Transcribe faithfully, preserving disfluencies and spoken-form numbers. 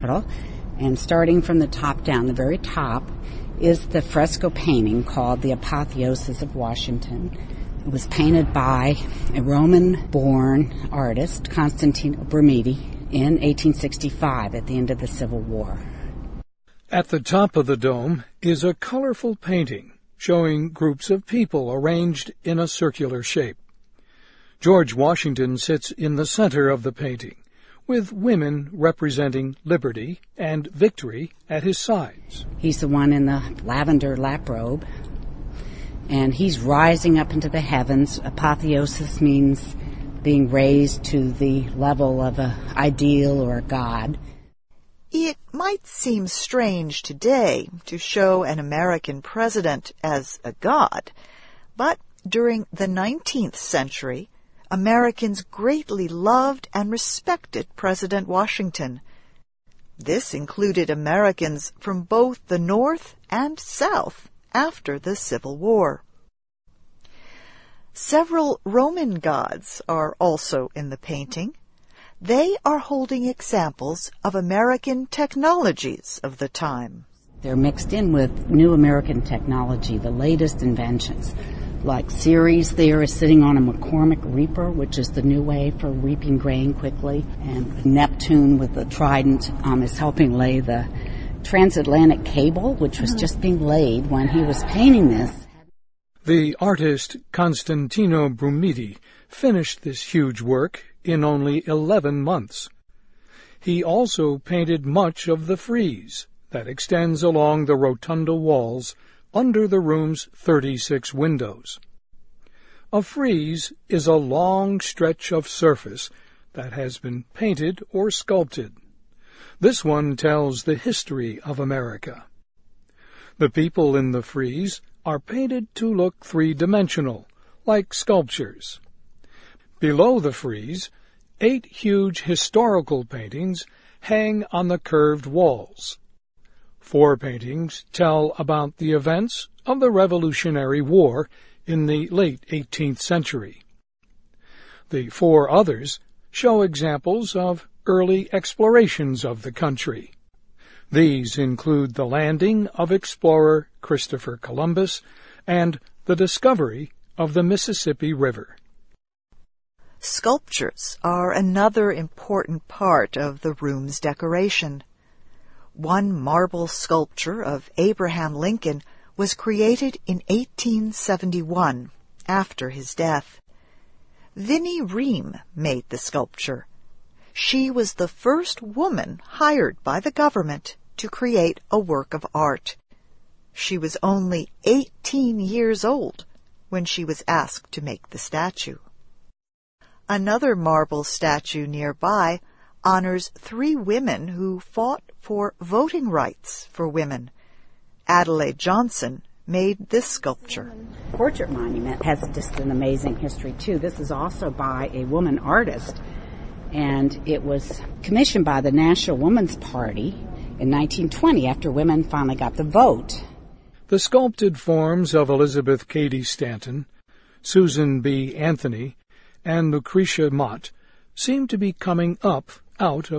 And starting from the top down, the very top, is the fresco painting called The Apotheosis of Washington. It was painted by a Roman-born artist, Constantino Brumidi, in eighteen sixty-five at the end of the Civil War. At the top of the dome is a colorful painting showing groups of people arranged in a circular shape. George Washington sits in the center of the painting, with women representing liberty and victory at his sides. He's the one in the lavender lap robe, and he's rising up into the heavens. Apotheosis means being raised to the level of an ideal or a god. It might seem strange today to show an American president as a god, but during the nineteenth century, Americans greatly loved and respected President Washington. This included Americans from both the North and South after the Civil War. Several Roman gods are also in the painting. They are holding examples of American technologies of the time. They're mixed in with new American technology, the latest inventions. Like Ceres there is sitting on a McCormick reaper, which is the new way for reaping grain quickly. And Neptune with the trident um, is helping lay the transatlantic cable, which was just being laid when he was painting this. The artist Constantino Brumidi finished this huge work in only eleven months. He also painted much of the frieze that extends along the rotunda walls under the room's thirty-six windows. A frieze is a long stretch of surface that has been painted or sculpted. This one tells the history of America. The people in the frieze are painted to look three-dimensional, like sculptures. Below the frieze, eight huge historical paintings hang on the curved walls. Four paintings tell about the events of the Revolutionary War in the late eighteenth century. The four others show examples of early explorations of the country. These include the landing of explorer Christopher Columbus and the discovery of the Mississippi River. Sculptures are another important part of the room's decoration. One marble sculpture of Abraham Lincoln was created in eighteen seventy-one, after his death. Vinnie Ream made the sculpture. She was the first woman hired by the government to create a work of art. She was only eighteen years old when she was asked to make the statue. Another marble statue nearby honors three women who fought for voting rights for women. Adelaide Johnson made this sculpture. Portrait monument has just an amazing history, too. This is also by a woman artist, and it was commissioned by the National Woman's Party in nineteen twenty after women finally got the vote. The sculpted forms of Elizabeth Cady Stanton, Susan B. Anthony, and Lucretia Mott seem to be coming up out of